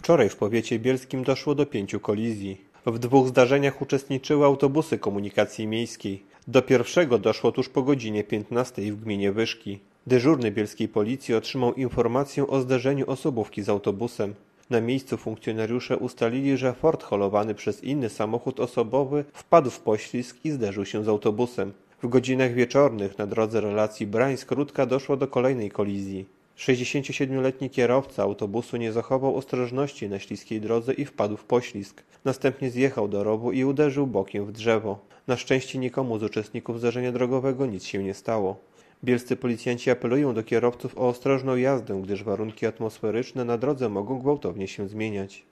Wczoraj w powiecie bielskim doszło do 5 kolizji. W 2 zdarzeniach uczestniczyły autobusy komunikacji miejskiej. Do pierwszego doszło tuż po godzinie 15 w gminie Wyszki. Dyżurny bielskiej policji otrzymał informację o zderzeniu osobówki z autobusem. Na miejscu funkcjonariusze ustalili, że Ford holowany przez inny samochód osobowy wpadł w poślizg i zderzył się z autobusem. W godzinach wieczornych na drodze relacji Brańsk-Rudka doszło do kolejnej kolizji. 67-letni kierowca autobusu nie zachował ostrożności na śliskiej drodze i wpadł w poślizg. Następnie zjechał do rowu i uderzył bokiem w drzewo. Na szczęście nikomu z uczestników zdarzenia drogowego nic się nie stało. Bielscy policjanci apelują do kierowców o ostrożną jazdę, gdyż warunki atmosferyczne na drodze mogą gwałtownie się zmieniać.